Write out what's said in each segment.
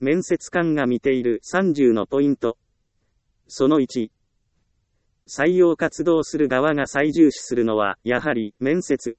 面接官が見ている30のポイント。その1。採用活動する側が最重視するのは、やはり、面接。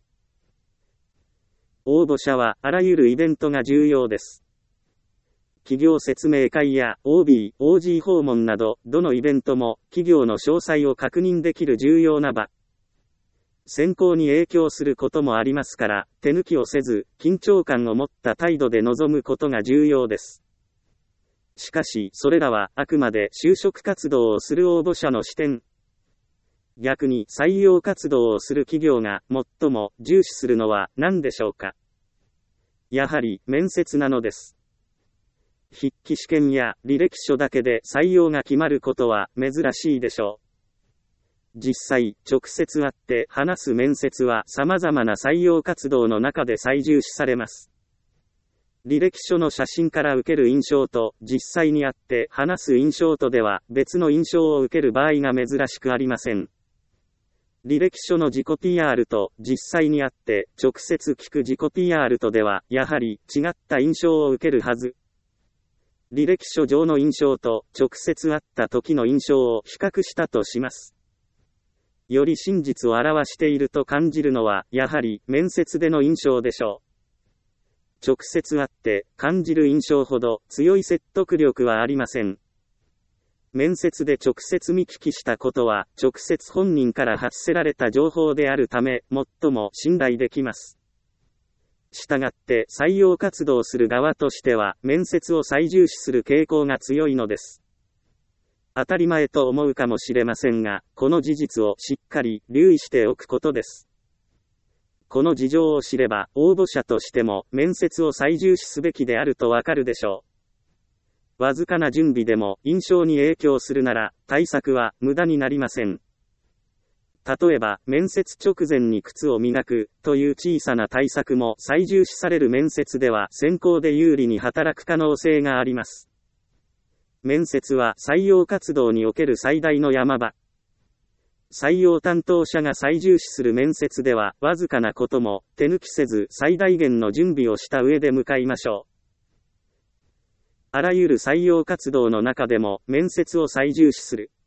応募者は、あらゆるイベントが重要です。企業説明会や OB、OG 訪問など、どのイベントも、企業の詳細を確認できる重要な場。選考に影響することもありますから、手抜きをせず、緊張感を持った態度で臨むことが重要です。しかし、それらは、あくまで就職活動をする応募者の視点。逆に、採用活動をする企業が、最も重視するのは何でしょうか。やはり、面接なのです。筆記試験や履歴書だけで採用が決まることは珍しいでしょう。実際、直接会って話す面接は様々な採用活動の中で最重視されます。履歴書の写真から受ける印象と実際に会って話す印象とでは別の印象を受ける場合が珍しくありません。履歴書の自己 PR と実際に会って直接聞く自己 PR とではやはり違った印象を受けるはず。履歴書上の印象と直接会った時の印象を比較したとします。より真実を表していると感じるのは、やはり面接での印象でしょう。直接会って感じる印象ほど強い説得力はありません。面接で直接見聞きしたことは、直接本人から発せられた情報であるため、最も信頼できます。したがって採用活動する側としては、面接を最重視する傾向が強いのです。当たり前と思うかもしれませんが、この事実をしっかり留意しておくことです。この事情を知れば、応募者としても面接を最重視すべきであるとわかるでしょう。わずかな準備でも印象に影響するなら、対策は無駄になりません。例えば、面接直前に靴を磨くという小さな対策も最重視される面接では選考で有利に働く可能性があります。面接は採用活動における最大の山場。採用担当者が最重視する面接では、わずかなことも手抜きせず最大限の準備をした上で向かいましょう。あらゆる採用活動の中でも面接を最重視する。